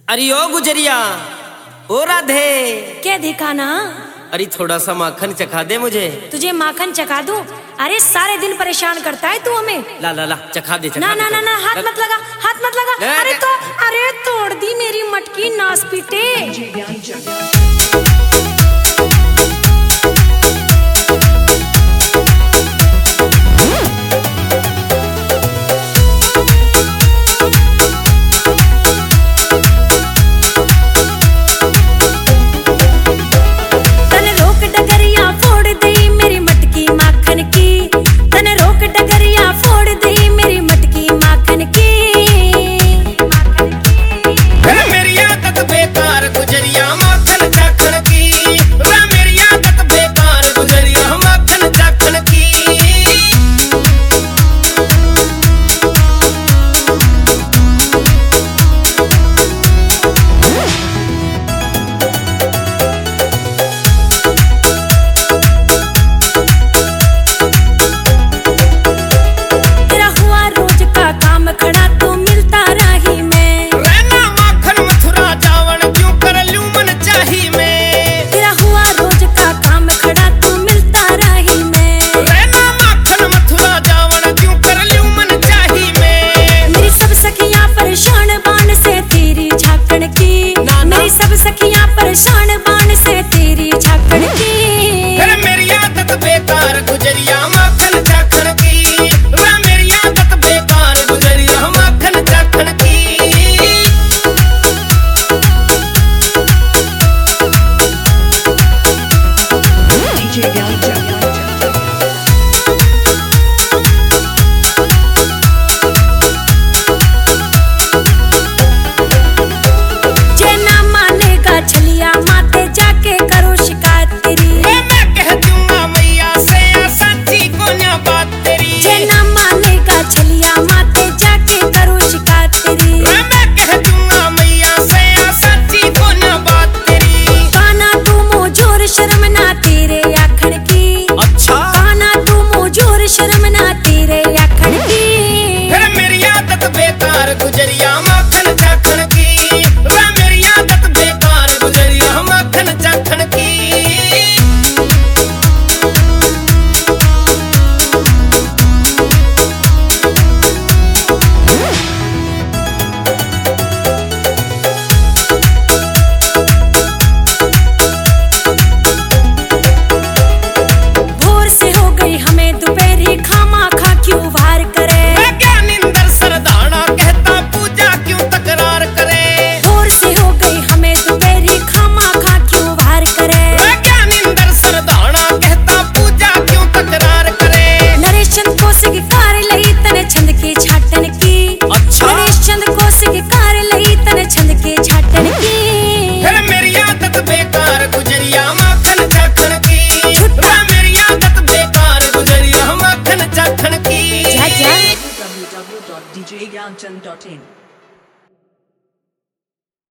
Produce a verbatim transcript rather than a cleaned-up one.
अरे ओ गुजरिया, ओ राधे, क्या दिखाना? अरे थोड़ा सा माखन चखा दे मुझे। तुझे माखन चखा दूं? अरे सारे दिन परेशान करता है तू हमें। ला ला ला चखा दे, चखा ना दे ना ना ना हाथ मत लगा, हाथ मत लगा। ले, अरे ले। तो अरे तोड़ दी मेरी मटकी नास पीटे। सब सखियां परेशान बान से तेरी झाकड़ की। फिर मेरी आदत बेकार गुजरिया माखन चाखन की। मेरी आदत बेकार गुजरिया माखन चाखन की। बेकार गुजरिया माखन चाखन की। मेरी आदत बेकार गुजरिया माखन चाखन की। भोर से हो गई हमें दोपहरी, खामा खा क्यों वार करे। बेकार गुजरिया माखन चाखन की। मेरी आदत बेकार गुजरिया माखन चाखन की। क्या क्या? w w w dot d j gyanchand dot in